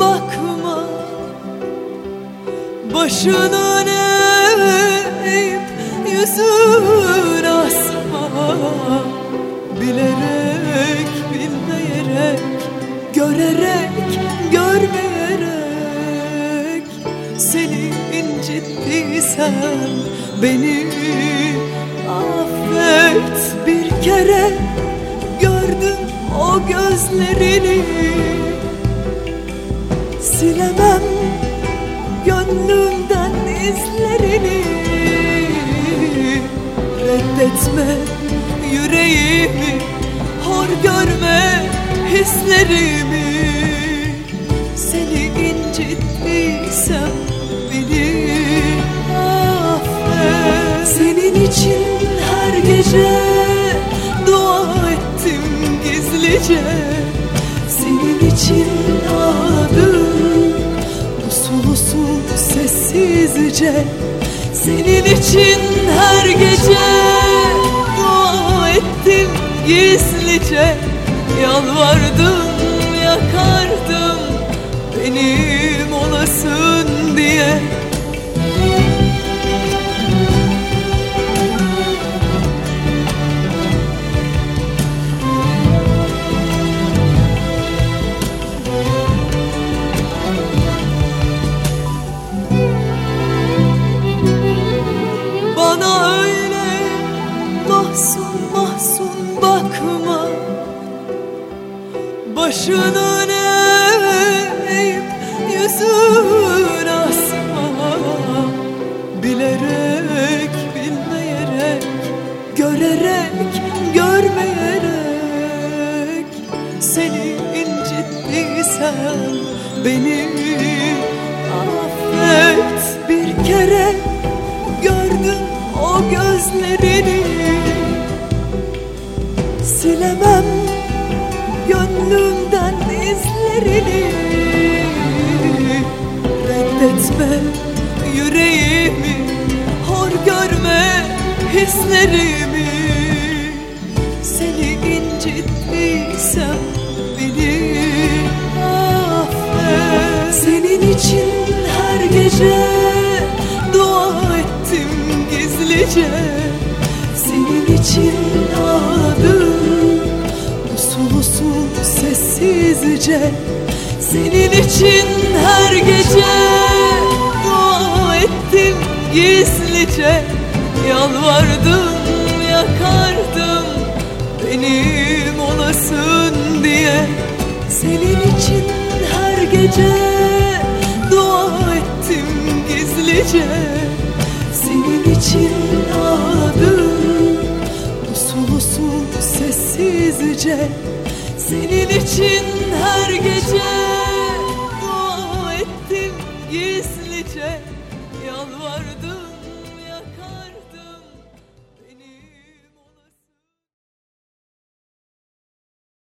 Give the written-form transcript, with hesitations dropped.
bakma, başını eğip yüzün asma. Bilerek bilmeyerek, görerek görmeyerek seni incittiysem beni affet. Bir kere gördüm o gözlerini, silemem gönlümden izlerini. Reddetme yüreğimi, hor görme hislerimi. Seni incittiysem beni affet. Senin için her gece dua ettim gizlice, senin için ağladım usul usul sessizce. Senin için her gece dua ettim gizlice, yalvardım yakardım benim olasın diye. Bana öyle mahzun mahzun bakma, başını eğip yüzün asma. Bilerek bilmeyerek, görerek görmeyerek seni incittiysem beni affet. Bir kere gördüm o gözlerini, silemem gönlümden izlerini. Reddetme yüreğimi, hor görme hislerimi. Seni incittiysem beni affet. Senin için her gece dua ettim gizlice, senin için ağladım usul usul sessizce. Senin için her gece dua ettim gizlice, yalvardım yakardım benim olasın diye. Senin için her gece dua ettim gizlice, senin için ağladım usul usul sessizce. Senin için her gece dua ettim gizlice, yalvardım